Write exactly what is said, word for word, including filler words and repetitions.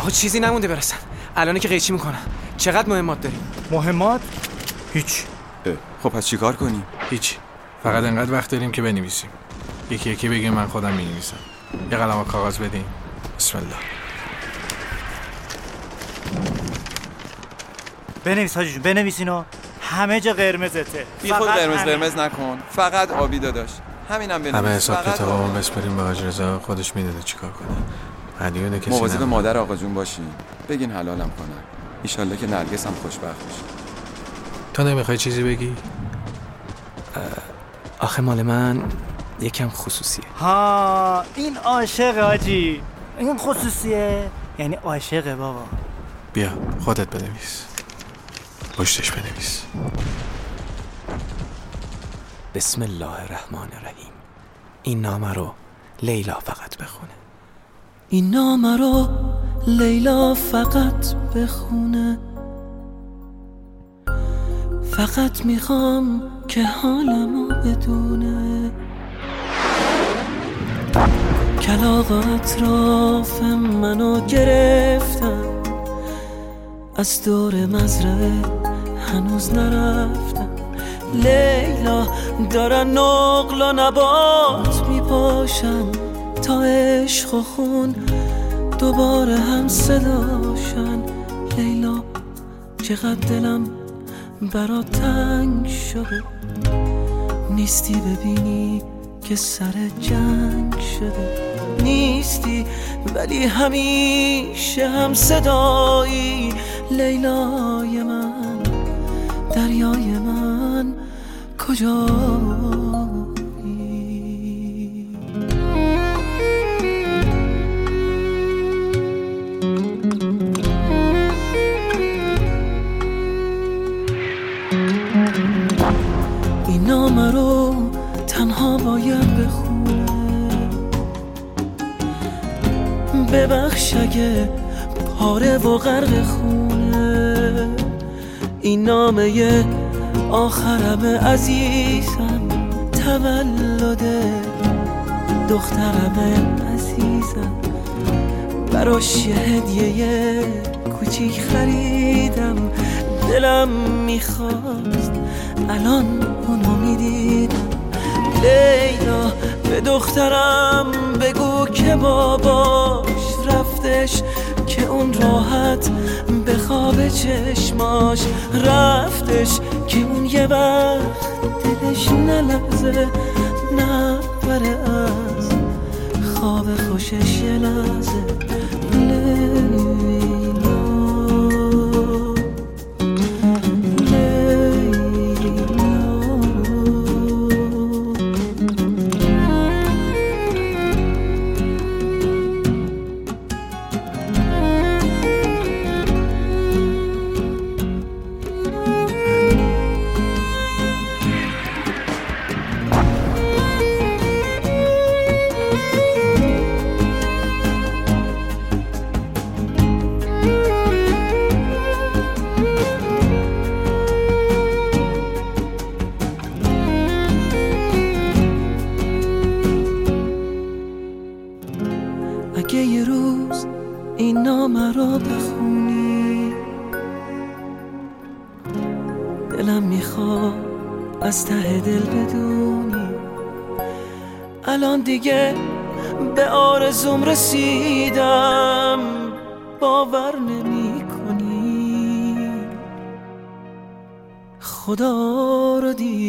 آقا چیزی نمونده برسن. الان که قیچی میکنن. چقدر مهمات داریم؟ مهمات؟ هیچ. خب پس چیکار کنیم؟ هیچ. فقط انقدر وقت داریم که بنویسیم. یکی یکی بگیم من خودم می‌نویسم. یه قلم و کاغذ بدین. بسم الله. بنویس حاجی جون، بنویس اینو. همه جا قرمزته. بی خود قرمز قرمز نکن. فقط آبی داداش. همینم بنویس. همه حساب کتابمون بسپریم به حاج رضا، خودش میدونه چیکار کنه. هدیه کسی نمیده. مواظب مادر آقا جون باشین. بگین حلالم کنن. ان شاءالله که نرگس هم خوشبخت بشه. تو نمیخوای چیزی بگی؟ آخه مال من یکم خصوصیه. ها این عاشق حاجی. این خصوصیه یعنی عاشقه بابا. بیا خودت بنویس. پشتش بنویس. بسم الله الرحمن الرحیم. این نامه رو لیلا فقط بخونه. این نامه رو لیلا فقط بخونه. فقط میخوام که حالمو بدونه. کلاغ اطراف منو گرفتن، از دور مزرعه هنوز نرفتم. لیلا دارن نقل و نبات میپاشن تا عشق و خون دوباره هم صداشن. لیلا چقدر دلم برات تنگ شده، نیستی ببینی که سر جنگ شده. نیستی ولی همیشه هم صدایی. لیلای من، دریای من کجایی؟ این نامه رو تنها باید بخونه. ببخش اگه پاره و غرق خونه. این نامه آخرم عزیزم، تولد دخترم عزیزم. براش یه هدیه کوچیک خریدم. دلم میخواست الان اونو میدیدم. لیلا به دخترم بگو که باباش رفتش، که اون راحت به خواب چشماش رفتش، که اون یه وقت دلش نلرزه نبره از خواب خوشش یه لحظه. لیلا اگه یه روز این نامه رو بخونی، دلم میخواد از ته دل بدونی الان دیگه به آرزوم رسیدم. باور نمی کنی خدا رو دیدم.